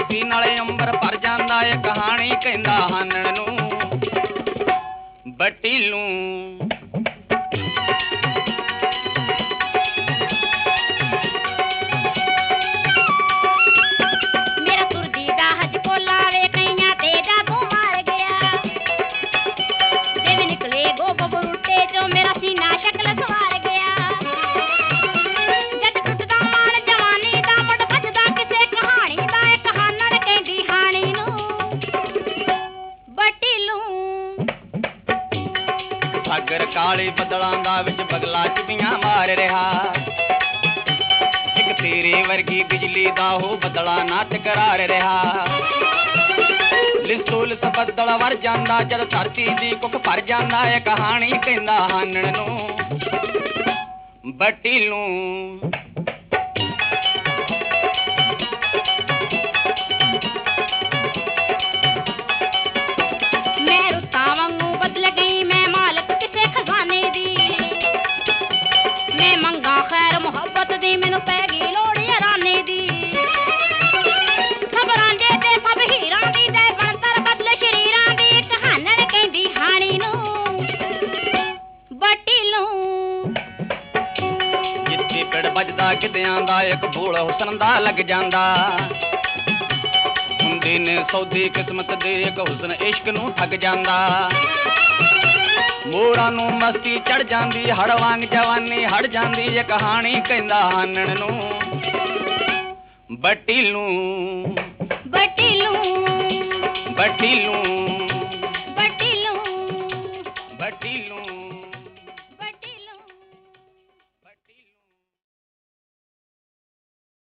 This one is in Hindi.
ਖੁਸ਼ੀ ਨਾਲੇ ਅੰਬਰ ਭਰ ਜਾਂਦਾ ਏ ਕਹਾਣੀ ਕਹਿੰਦਾ ਹਾਨਣ ਨੂੰ ਬੱਟੀ ਨੂੰ ਸਾਗਰ ਕਾਲੇ ਬੱਦਲਾਂ ਦਾ ਵਿੱਚ ਬਗਲਾ ਚਿੜੀਆਂ ਮਾਰ ਰਿਹਾ ਇੱਕ ਤੇਰੇ ਵਰਗੀ ਬਿਜਲੀ ਦਾ ਉਹ ਬੱਦਲਾ ਨਾ ਟਕਰਾਰ ਰਿਹਾ ਲਿਸੋਲ ਬੱਦਲ ਵਰ ਜਾਂਦਾ ਜਦ ਧਰਤੀ ਦੀ ਕੁੱਖ ਭਰ ਜਾਂਦਾ ਏ ਕਹਾਣੀ ਕਹਿੰਦਾ ਹਾਨਣ ਨੂੰ ਬੱਟੀ ਨੂੰ मोहब्बत दी मैनू पै गई लोड़ राने दी सब रांझे ते सब हीरां दी ते बनतर बदल शरीरां दी कहानण कहंदी हाणी नू बट्टी नू जित्थे पिड़ बजदा किदियां दा इक बोल हुसन दा लग जांदा हुंदे ने सौदी किस्मत दे इक हुसन इश्क नू ठग जांदा मोरा नू मस्ती चढ़ जांदी हड़ वांग जवानी हड़ जांदी ये कहानी कहंदा हानण नू बट्टी नू बट्टी नू बट्टी नू बट्टी नू बट्टी नू